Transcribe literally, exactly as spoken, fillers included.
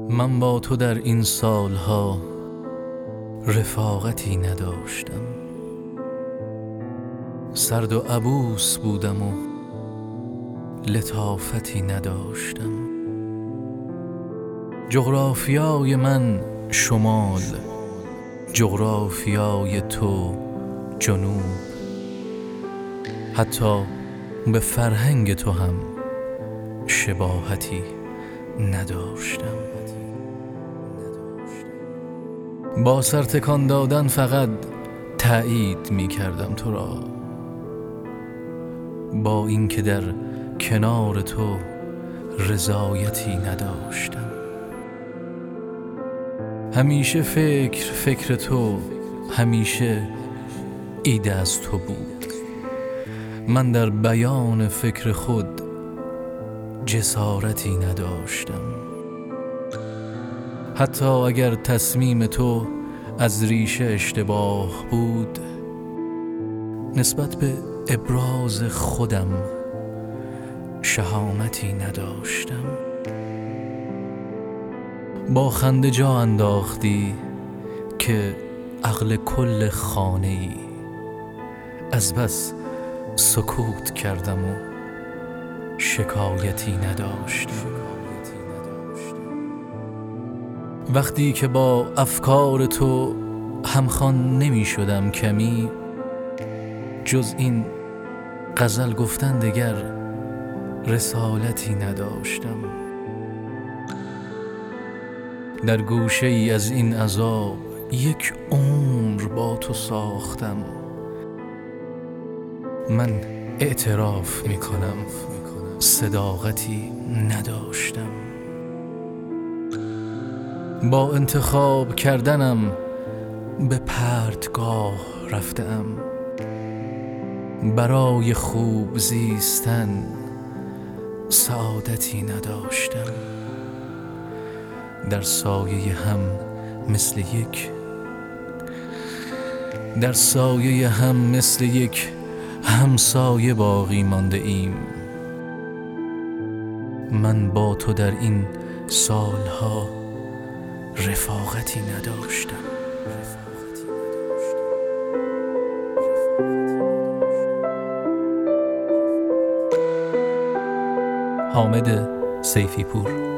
من با تو در این سالها رفاقتی نداشتم. سرد و عبوس بودم و لطافتی نداشتم. جغرافیای من شمال، جغرافیای تو جنوب. حتی به فرهنگ تو هم شباهتی نداشتم. با سر تکان دادن فقط تأیید می کردم تو را، با اینکه در کنار تو رضایتی نداشتم. همیشه فکر فکر تو، همیشه ایده از تو بود. من در بیان فکر خود جسارتی نداشتم. حتی اگر تصمیم تو از ریشه اشتباه بود، نسبت به ابراز خودم شهامتی نداشتم. با خنده جا انداختی که عقل کل خانه‌ای. از بس سکوت کردم و شکایتی نداشتم. وقتی که با افکار تو همخوان نمی شدم کمی، جز این غزل گفتن دگر رسالتی نداشتم. در گوشه ای از این عذاب یک عمر با تو ساختم. من اعتراف می کنم صداقتی نداشتم. با انتخاب کردنم به پرتگاه رفتم. برای خوب زیستن سعادتی نداشتم. در سایه هم مثل یک در سایه هم مثل یک همسایه باقی مانده ایم. من با تو در این سالها رفاقتی نداشتم. حامد سیفی پور.